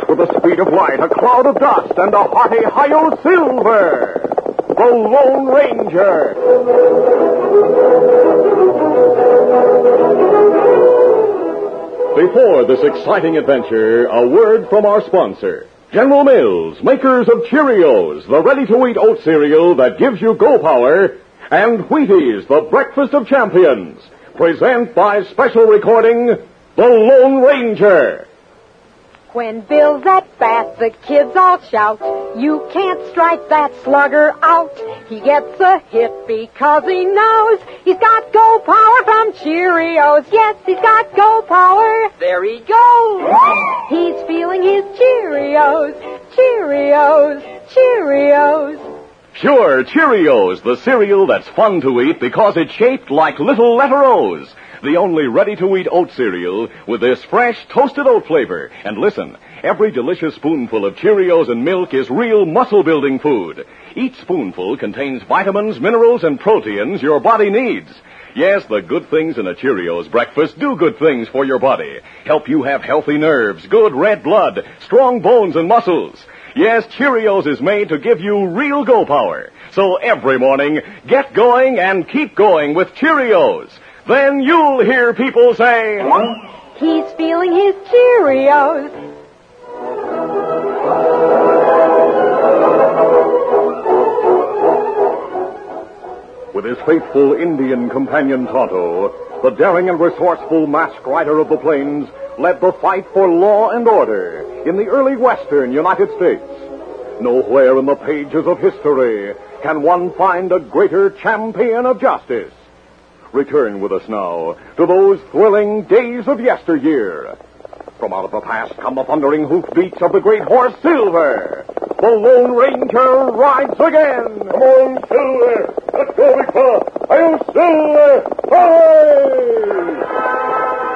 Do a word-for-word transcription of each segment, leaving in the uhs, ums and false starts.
with the speed of light, a cloud of dust, and a hearty Hi-Yo Silver, the Lone Ranger. Before this exciting adventure, a word from our sponsor. General Mills, makers of Cheerios, the ready-to-eat oat cereal that gives you go power, and Wheaties, the breakfast of champions, present by special recording, The Lone Ranger. When Bill's at bat, the kids all shout, you can't strike that slugger out. He gets a hit because he knows he's got go power from Cheerios. Yes, he's got go power. There he goes. He's feeling his Cheerios, Cheerios, Cheerios. Sure, Cheerios, the cereal that's fun to eat because it's shaped like little letter O's. The only ready-to-eat oat cereal with this fresh, toasted oat flavor. And listen, every delicious spoonful of Cheerios and milk is real muscle-building food. Each spoonful contains vitamins, minerals, and proteins your body needs. Yes, the good things in a Cheerios breakfast do good things for your body. Help you have healthy nerves, good red blood, strong bones and muscles. Yes, Cheerios is made to give you real go power. So every morning, get going and keep going with Cheerios. Then you'll hear people say, he's feeling his Cheerios. With his faithful Indian companion Tonto, the daring and resourceful masked rider of the plains led the fight for law and order in the early western United States. Nowhere in the pages of history can one find a greater champion of justice. Return with us now to those thrilling days of yesteryear. From out of the past come the thundering hoofbeats of the great horse Silver. The Lone Ranger rides again. Come on, Silver. Let's go, big fella. Hi-yo, Silver. Hooray!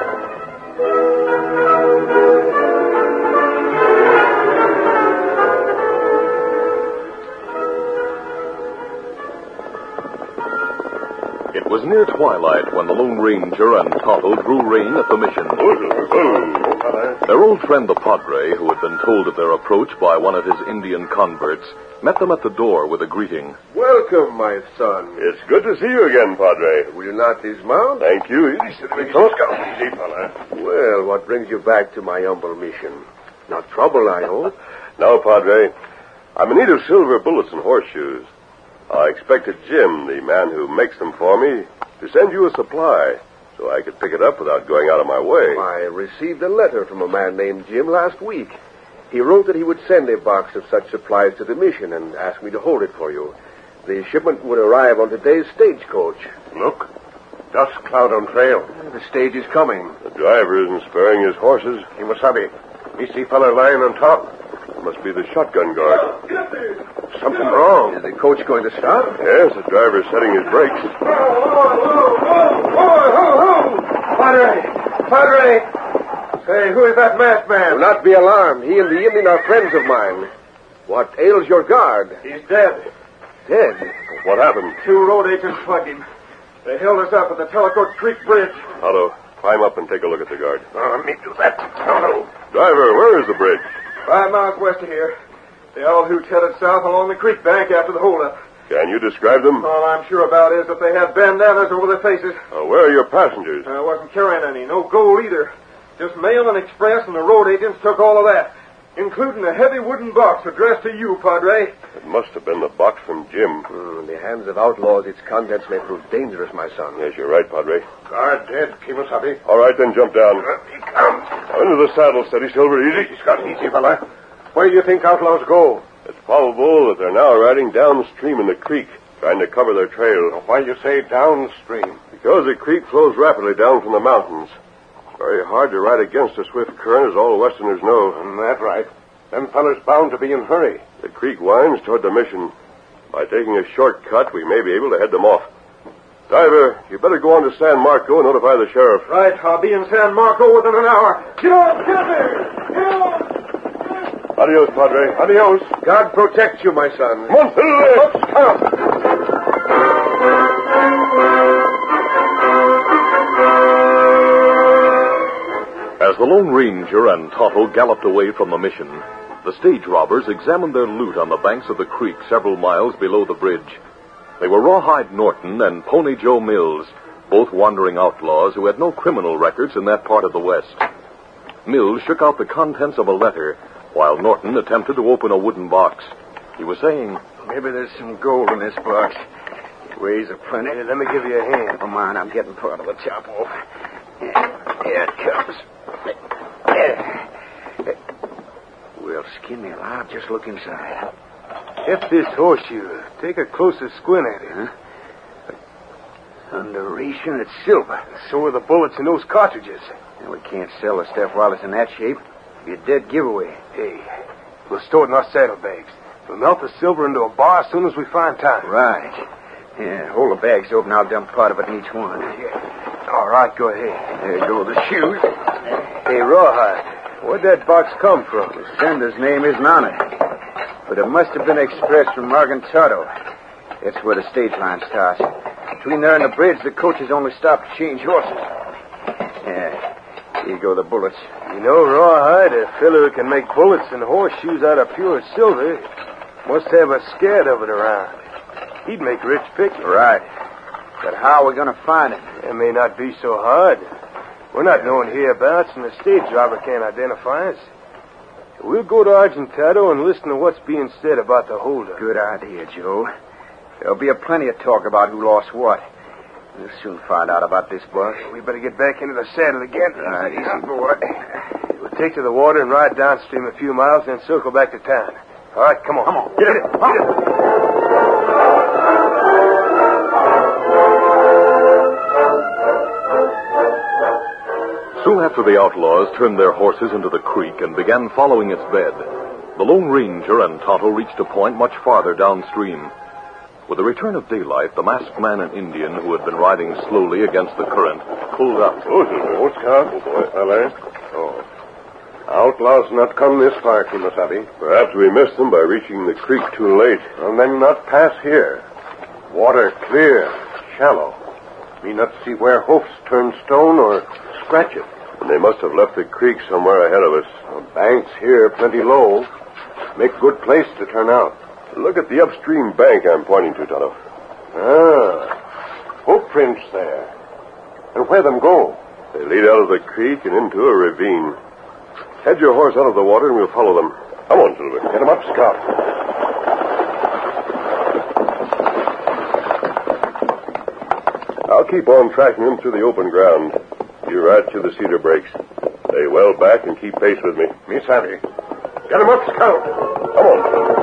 It was near twilight when the Lone Ranger and Tonto drew rein at the mission. Their old friend, the Padre, who had been told of their approach by one of his Indian converts, met them at the door with a greeting. Welcome, my son. It's good to see you again, Padre. Will you not dismount? Thank you. Easy, easy, easy, fella. Well, what brings you back to my humble mission? Not trouble, I hope. No, Padre. I'm in need of silver bullets and horseshoes. I expected Jim, the man who makes them for me, to send you a supply so I could pick it up without going out of my way. I received a letter from a man named Jim last week. He wrote that he would send a box of such supplies to the mission and asked me to hold it for you. The shipment would arrive on today's stagecoach. Look, dust cloud on trail. The stage is coming. The driver isn't sparing his horses. Kimasabi, me see fella lying on top. It must be the shotgun guard. Something wrong. Is the coach going to stop? Yes, the driver's setting his brakes. Oh, oh, oh, oh, Padre! Padre! Say, who is that masked man? Do not be alarmed. He and the Indian are friends of mine. What ails your guard? He's dead. Dead? What happened? Two road agents plugged him. They held us up at the Tellicote Creek Bridge. Otto, climb up and take a look at the guard. Oh, let me do that. Otto. Driver, where is the bridge? Five miles west of here. They all hooch headed south along the creek bank after the holdup. Can you describe them? All I'm sure about is that they had bandanas over their faces. Uh, where are your passengers? I wasn't carrying any. No gold either. Just mail and express, and the road agents took all of that, including a heavy wooden box addressed to you, Padre. It must have been the box from Jim. Mm, in the hands of outlaws, its contents may prove dangerous, my son. Yes, you're right, Padre. Guard dead, Kimasabi. All right, then jump down. Uh, he comes. Now, into the saddle, steady, Silver, easy. He's got easy, fella. Where do you think outlaws go? It's probable that they're now riding downstream in the creek, trying to cover their trail. Why do you say downstream? Because the creek flows rapidly down from the mountains. It's very hard to ride against a swift current, as all Westerners know. Mm, that's right. Them fellers bound to be in hurry. The creek winds toward the mission. By taking a shortcut, we may be able to head them off. Driver, you better go on to San Marco and notify the sheriff. Right, I'll be in San Marco within an hour. Get on, get there! Get on! Adios, Padre. Adios. God protect you, my son. Come on, Silver! Let's come. As the Lone Ranger and Tonto galloped away from the mission, the stage robbers examined their loot on the banks of the creek several miles below the bridge. They were Rawhide Norton and Pony Joe Mills, both wandering outlaws who had no criminal records in that part of the West. Mills shook out the contents of a letter, while Norton attempted to open a wooden box. He was saying, "Maybe there's some gold in this box. It weighs a plenty. Hey, let me give you a hand. Never mind, I'm getting part of the top off. Yeah, here it comes. Yeah. Well, skin me alive, just look inside. If this horseshoe, take a closer squint at it. Huh? Underation, it's silver. So are the bullets in those cartridges. And we can't sell the stuff while it's in that shape. It'll be a dead giveaway. Hey, we'll store it in our saddlebags. We'll melt the silver into a bar as soon as we find time. Right. Yeah, hold the bags open. I'll dump part of it in each one. Yeah. All right, go ahead. There go the shoes. Hey, Rawhide, where'd that box come from? The sender's name isn't on it. But it must have been expressed from Margantado. That's where the stage line starts. Between there and the bridge, the coaches only stop to change horses. Yeah, here go the bullets. You know, Rawhide, a fellow who can make bullets and horseshoes out of pure silver must have a scad of it around. He'd make rich picking. Right. But how are we going to find it? It may not be so hard. We're not known hereabouts, and the stage driver can't identify us. We'll go to Argentado and listen to what's being said about the holdup. Good idea, Joe. There'll be a plenty of talk about who lost what. We'll soon find out about this box. We better get back into the saddle again. Right, easy, boy. We'll take to the water and ride downstream a few miles, then circle back to town. All right, come on. Come on. Get it. Get it. Soon after the outlaws turned their horses into the creek and began following its bed, the Lone Ranger and Tonto reached a point much farther downstream. With the return of daylight, the masked man and Indian, who had been riding slowly against the current, pulled up. Oh, what's Scout? Oh, boy. Hello. Oh. Outlaws not come this far, Kimasabi. Perhaps we missed them by reaching the creek too late. And then not pass here. Water clear, shallow. Me not see where hoofs turn stone or scratch it. And they must have left the creek somewhere ahead of us. The banks here plenty low. Make good place to turn out. Look at the upstream bank I'm pointing to, Tonto. Ah, hoof prints there. And where them go? They lead out of the creek and into a ravine. Head your horse out of the water and we'll follow them. Come on, Silver. Get 'em up, Scout. I'll keep on tracking them through the open ground. You ride through the cedar breaks. Stay well back and keep pace with me. Me savvy. Get 'em up, Scout. Come on.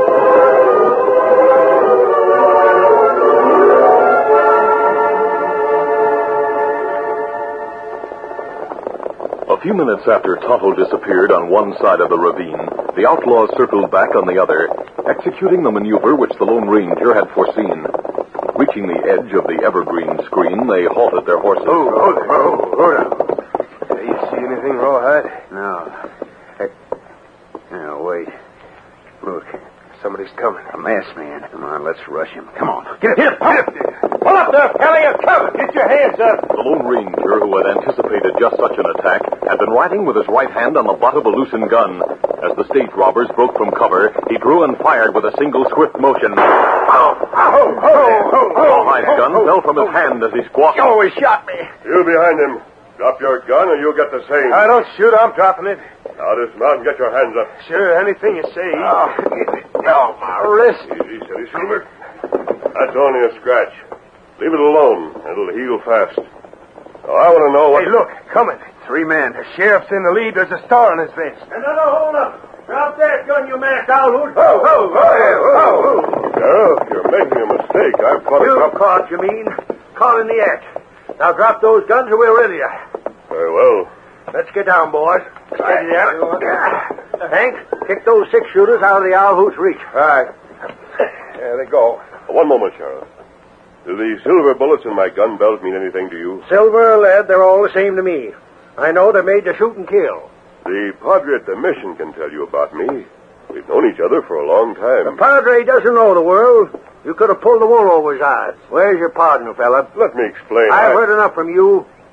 A few minutes after Tonto disappeared on one side of the ravine, the outlaws circled back on the other, executing the maneuver which the Lone Ranger had foreseen. Reaching the edge of the evergreen screen, they halted their horses. Oh, hold it. Oh, hold on. Hey, you see anything, Rawhide? No. Hey. Now, wait. Look. Somebody's coming. A masked man. Come on, let's rush him. Come on. Get him. Get him. Pull up there, Kelly. You're coming. Get your hands up. The Lone Ranger, who had anticipated just such an attack, had been riding with his right hand on the butt of a loosened gun. As the stage robbers broke from cover, he drew and fired with a single swift motion. Oh, oh, oh, oh, oh. Rawhide's gun fell from his hand as he squawked. Oh, he shot me. You behind him. Drop your gun or you'll get the same. I don't shoot. I'm dropping it. Now dismount and get your hands up. Sure, anything you say. Oh, oh my wrist. Easy, steady, Silver. That's only a scratch. Leave it alone. It'll heal fast. Now, I want to know what... Hey, look, coming. Three men. The sheriff's in the lead. There's a star on his vest. Another hold up. Drop that gun, you masked owlhood. Ho, ho, ho, ho, ho. Sheriff, you're making a mistake. I've caught a You couple... caught, you mean? Caught in the act. Now drop those guns or we'll rid of you. Very well. Let's get down, boys. Steady there. Hank, kick those six-shooters out of the owl hoot's reach. All right. There they go. One moment, Sheriff. Do the silver bullets in my gun belt mean anything to you? Silver or lead, they're all the same to me. I know they're made to shoot and kill. The padre at the mission can tell you about me. We've known each other for a long The time. padre doesn't know the world. You could have pulled the wool over his eyes. Where's your partner, fella? Let me explain. I've I... heard enough from you.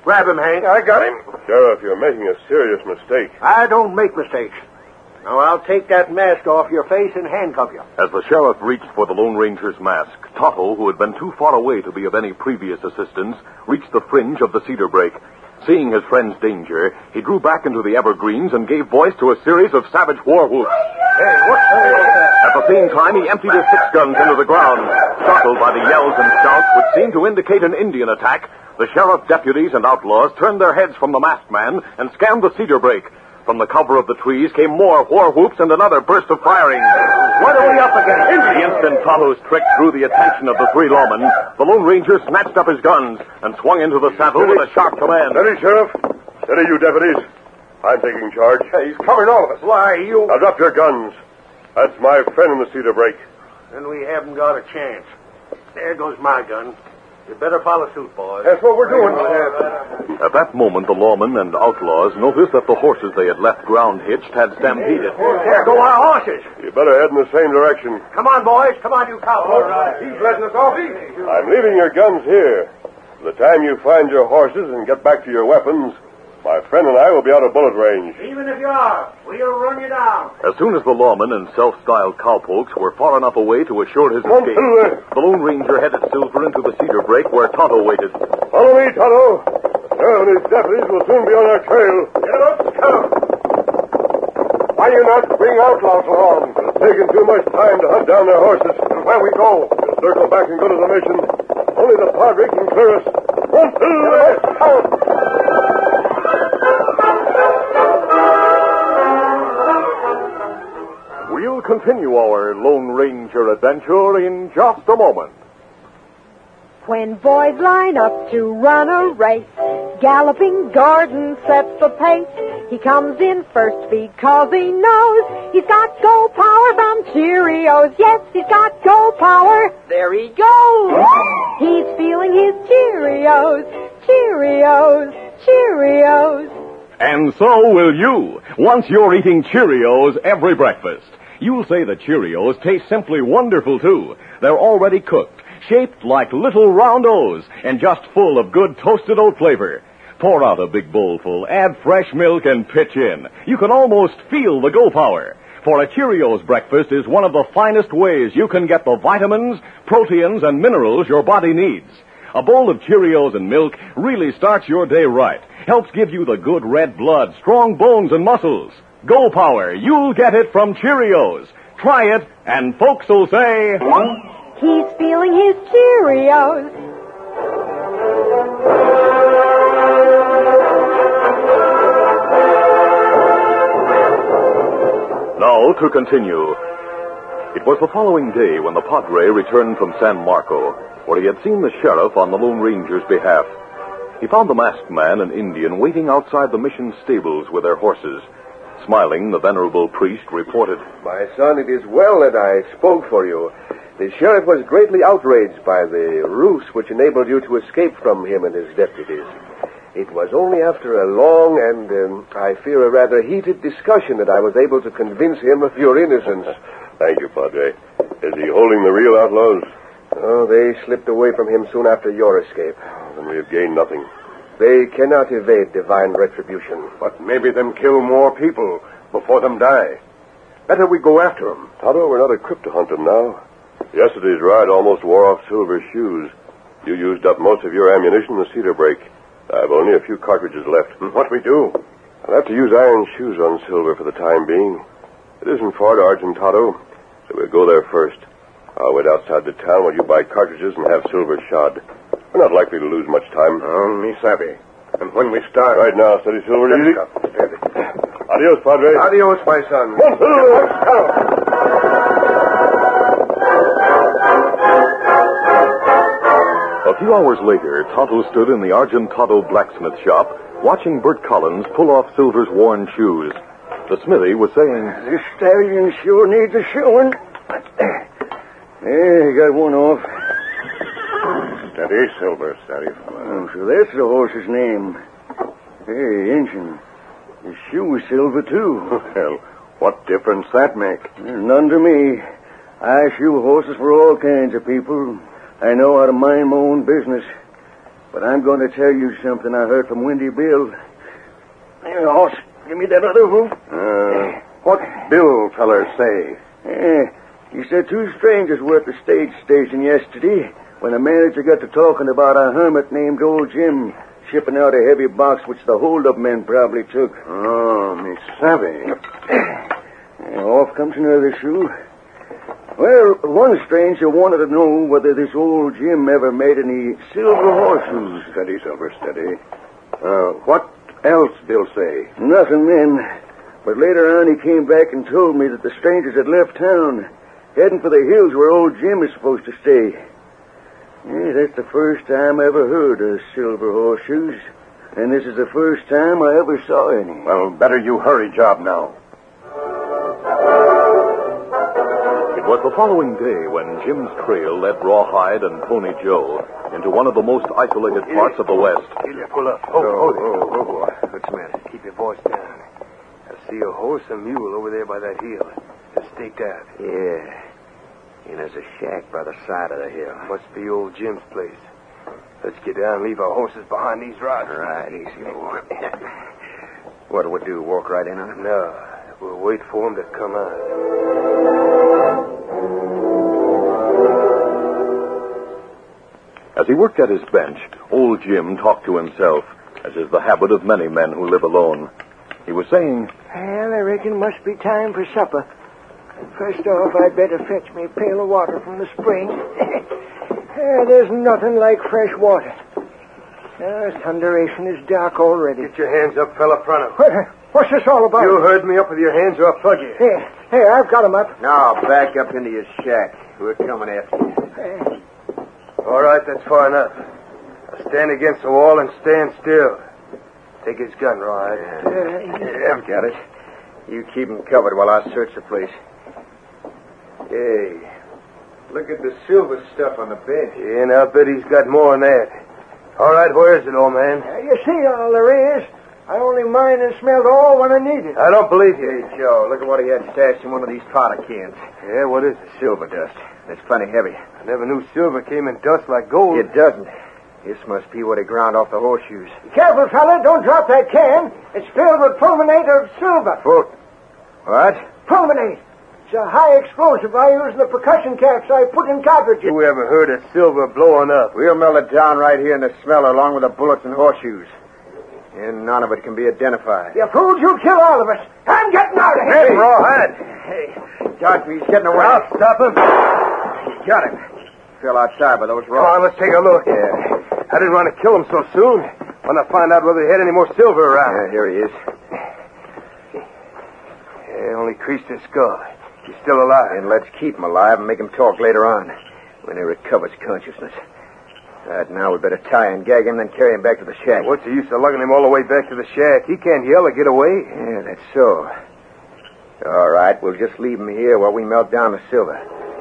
Grab him, Hank. I got him. Sheriff, you're making a serious mistake. I don't make mistakes. Now, I'll take that mask off your face and handcuff you. As the sheriff reached for the Lone Ranger's mask, Tonto, who had been too far away to be of any previous assistance, reached the fringe of the cedar brake. Seeing his friend's danger, he drew back into the evergreens and gave voice to a series of savage war whoops. Hey, what's that? At the same time, he emptied his six guns into the ground. Startled by the yells and shouts which seemed to indicate an Indian attack, the sheriff, deputies, and outlaws turned their heads from the masked man and scanned the cedar brake. From the cover of the trees came more war whoops and another burst of firing. What are we up against? The instant Tonto's trick drew the attention of the three lawmen, the Lone Ranger snatched up his guns and swung into the saddle with a sharp command. Steady, Sheriff. Steady, you deputies. I'm taking charge. Hey, he's coming all of us. Why, you... Now drop your guns. That's my friend in the cedar brake. Then we haven't got a chance. There goes my gun. You better follow suit, boys. That's what we're doing. At that moment, the lawmen and outlaws noticed that the horses they had left ground hitched had stampeded. There go our horses. You better head in the same direction. Come on, boys. Come on, you cowboys. Right. He's letting us off easy. I'm leaving your guns here. By the time you find your horses and get back to your weapons, my friend and I will be out of bullet range. Even if you are, we'll run you down. As soon as the lawmen and self-styled cowpokes were far enough away to assure his Come escape, through there. the Lone Ranger headed Silver into the cedar brake where Tonto waited. Follow me, Tonto. Now these deputies will soon be on our trail. Get up, come. Why you not bring outlaws along? It's taken too much time to hunt down their horses. And where we go? We'll circle back and go to the mission. Only the Padre can clear us. One, two, let's count. We'll continue our Lone Ranger adventure in just a moment. When boys line up to run a race, galloping Gordon sets the pace. He comes in first because he knows he's got go power from Cheerios. Yes, he's got go power. There he goes. He's feeling his Cheerios, Cheerios, Cheerios. And so will you, once you're eating Cheerios every breakfast. You'll say the Cheerios taste simply wonderful, too. They're already cooked, shaped like little round O's, and just full of good toasted oat flavor. Pour out a big bowlful, add fresh milk, and pitch in. You can almost feel the go power. For a Cheerios breakfast is one of the finest ways you can get the vitamins, proteins, and minerals your body needs. A bowl of Cheerios and milk really starts your day right. Helps give you the good red blood, strong bones, and muscles. Go power, you'll get it from Cheerios. Try it, and folks will say... He's feeling his Cheerios. Now to continue. It was the following day when the Padre returned from San Marco, where he had seen the sheriff on the Lone Ranger's behalf. He found the masked man and Indian waiting outside the mission stables with their horses. Smiling, the venerable priest reported, My son, it is well that I spoke for you. The sheriff was greatly outraged by the ruse which enabled you to escape from him and his deputies. It was only after a long and, um, I fear, a rather heated discussion that I was able to convince him of your innocence. Thank you, Padre. Is he holding the real outlaws? Oh, they slipped away from him soon after your escape. Then we have gained nothing. They cannot evade divine retribution. But maybe them kill more people before them die. Better we go after them. Tonto, we're not equipped to hunt them now. Yesterday's ride almost wore off Silver's shoes. You used up most of your ammunition in the cedar brake. I've only a few cartridges left. What we do? I'll have to use iron shoes on Silver for the time being. It isn't far to Argent Tonto, so we'll go there first. I'll wait outside the town while you buy cartridges and have Silver shod. We're not likely to lose much time. Oh, me savvy. And when we start... Right now, steady, Silver. Easy. Steady. Adios, Padre. Adios, my son. One, two, let's go. A few hours later, Tonto stood in the Argent Tonto blacksmith shop, watching Bert Collins pull off Silver's worn shoes. The smithy was saying, This stallion sure needs a shoeing. There, he got one off. Steady, Silver, steady, fella. Oh, so that's the horse's name. Hey, Injun, his shoe is silver, too. Well, what difference that make? None to me. I shoe horses for all kinds of people. I know how to mind my own business. But I'm going to tell you something I heard from Windy Bill. Here, horse, give me that other hoof. Uh, what Bill feller say? Yeah, he said two strangers were at the stage station yesterday when the manager got to talking about a hermit named Old Jim shipping out a heavy box which the hold-up men probably took. Oh, me savvy. Yeah, off comes another shoe. Well, one stranger wanted to know whether this Old Jim ever made any silver horseshoes. Steady, Silver, steady. Uh, what else Bill say? Nothing then. But later on he came back and told me that the strangers had left town, heading for the hills where Old Jim is supposed to stay. Yeah, that's the first time I ever heard of silver horseshoes. And this is the first time I ever saw any. Well, better you hurry job now. It was the following day when Jim's trail led Rawhide and Pony Joe into one of the most isolated parts of the West. Here, pull up. Oh, oh, oh, oh. What's the matter? Keep your voice down. I see a horse and mule over there by that hill. Just staked out. Yeah. And there's a shack by the side of the hill. Must be old Jim's place. Let's get down and leave our horses behind these rocks. Right, easy. What'll we do, walk right in on him? No. We'll wait for him to come out. As he worked at his bench, old Jim talked to himself, as is the habit of many men who live alone. He was saying, Well, I reckon must be time for supper. First off, I'd better fetch me a pail of water from the spring. uh, there's nothing like fresh water. Uh, thunderation is dark already. Get your hands up, fella, Prano. What, what's this all about? You heard me up with your hands or I'll plug you. Here, here, I've got 'em up. Now, back up into your shack. We're coming after you. Uh, All right, that's far enough. Now stand against the wall and stand still. Take his gun, Rawhide. Yeah, yeah, I've got it. You keep him covered while I search the place. Hey, look at the silver stuff on the bench. Yeah, and I'll bet he's got more than that. All right, where is it, old man? uh, you see all there is. I only mined and smelled all when I need it. I don't believe you. Hey, Joe, look at what he had stashed in one of these powder cans. Yeah, what is it? Silver dust. It's plenty heavy. I never knew silver came in dust like gold. It doesn't. This must be what he ground off the horseshoes. Careful, fella. Don't drop that can. It's filled with fulminate of silver. Full. What? Fulminate. It's a high explosive I use in the percussion caps I put in cartridges. Who ever heard of silver blowing up? We'll melt it down right here in the smeller along with the bullets and horseshoes. And none of it can be identified. You fools, you'll kill all of us. I'm getting out of here. Hey, Rawhide. Hey, Dodge me. He's getting away. I'll stop him. He got him. Fell outside by those Come rocks. on, let's take a look. Yeah. I didn't want to kill him so soon. Want to find out whether he had any more silver around. Yeah, here he is. Yeah, only creased his skull. He's still alive. And let's keep him alive and make him talk later on when he recovers consciousness. Right now, we better tie and gag him, then carry him back to the shack. What's the use of lugging him all the way back to the shack? He can't yell or get away. Yeah, that's so. All right, we'll just leave him here while we melt down the silver.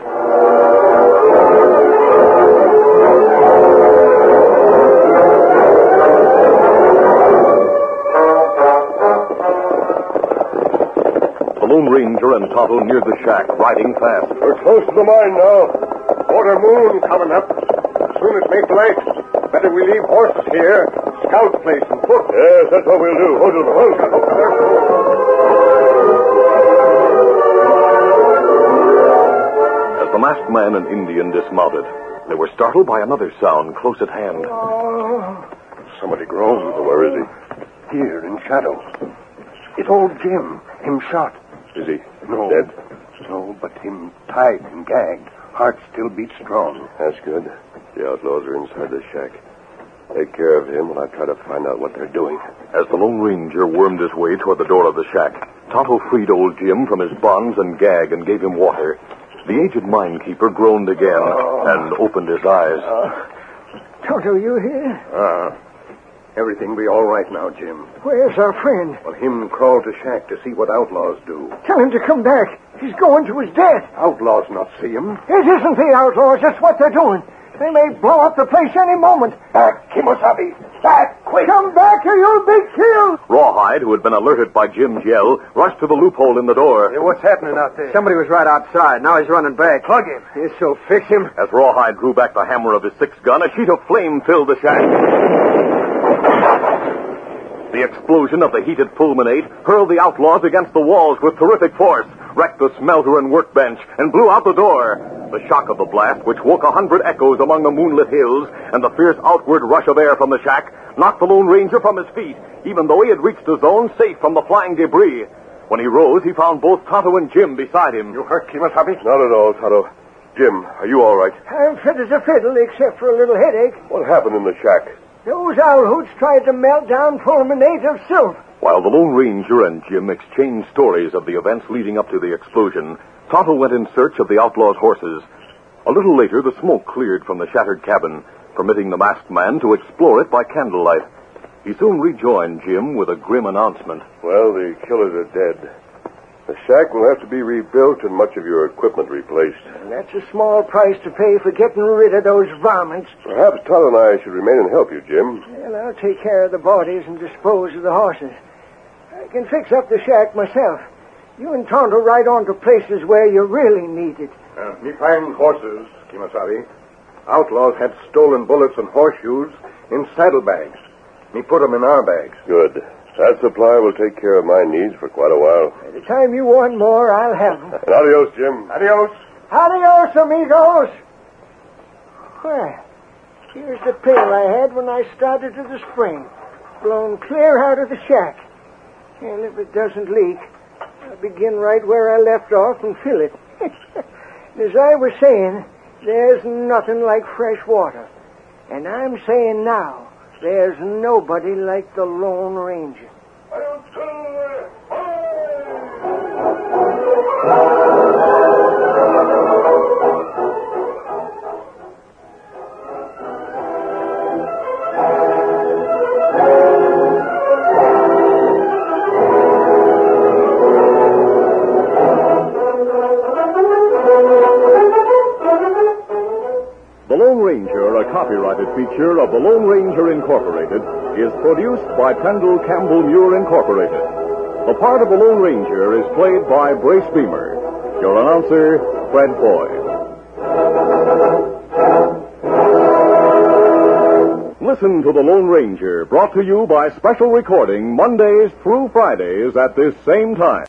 the Lone Ranger and Tonto neared the shack, riding fast. We're close to the mine now. Quarter moon coming up. As soon as make light, better we leave horses here, scout the place on foot. Yes, that's what we'll do. Hold on, hold As the masked man and Indian dismounted, they were startled by another sound close at hand. Oh. Somebody groaned. Where is he? Here, in shadow. It's old Jim. Him shot. Is he No. dead? No, but him tied and gagged. Heart still beats strong. That's good. The outlaws are inside the shack. Take care of him while I try to find out what they're doing. As the Lone Ranger wormed his way toward the door of the shack, Tonto freed old Jim from his bonds and gag and gave him water. The aged minekeeper groaned again Oh. and opened his eyes. Uh, Tonto, you here? Ah. Everything be all right now, Jim. Where's our friend? Well, him crawled to shack to see what outlaws do. Tell him to come back. He's going to his death. Outlaws not see him. It isn't the outlaws. It's what they're doing. They may blow up the place any moment. Back, Kimosabe. Back, quick. Come back or you'll be killed. Rawhide, who had been alerted by Jim's yell, rushed to the loophole in the door. Hey, what's happening out there? Somebody was right outside. Now he's running back. Plug him. Yes, so fix him. As Rawhide drew back the hammer of his six-gun, a sheet of flame filled the shack. The explosion of the heated fulminate hurled the outlaws against the walls with terrific force, wrecked the smelter and workbench, and blew out the door. The shock of the blast, which woke a hundred echoes among the moonlit hills, and the fierce outward rush of air from the shack, knocked the Lone Ranger from his feet, even though he had reached the zone safe from the flying debris. When he rose, he found both Tonto and Jim beside him. You hurt, Kimosabe? Not at all, Tonto. Jim, are you all right? I'm fit as a fiddle, except for a little headache. What happened in the shack? Those owl hoots tried to melt down fulminate of silver. While the Lone Ranger and Jim exchanged stories of the events leading up to the explosion, Tonto went in search of the outlaws' horses. A little later, the smoke cleared from the shattered cabin, permitting the masked man to explore it by candlelight. He soon rejoined Jim with a grim announcement. Well, the killers are dead. The shack will have to be rebuilt and much of your equipment replaced. And that's a small price to pay for getting rid of those varmints. Perhaps Tonto and I should remain and help you, Jim. Well, I'll take care of the bodies and dispose of the horses. I can fix up the shack myself. You and Tonto ride on to places where you really need it. Uh, me find horses, Kimosabe. Outlaws had stolen bullets and horseshoes in saddlebags. Me put them in our bags. Good. That supply will take care of my needs for quite a while. By the time you want more, I'll have them. And adios, Jim. Adios. Adios, amigos. Well, here's the pail I had when I started to the spring. Blown clear out of the shack. And if it doesn't leak, I'll begin right where I left off and fill it. As I was saying, there's nothing like fresh water. And I'm saying now, there's nobody like the Lone Ranger. The Lone Ranger, a copyrighted feature of the Lone Ranger Incorporated, is produced by Pendle Campbell Muir Incorporated. The part of the Lone Ranger is played by Brace Beamer. Your announcer, Fred Foy. Listen to the Lone Ranger, brought to you by special recording Mondays through Fridays at this same time.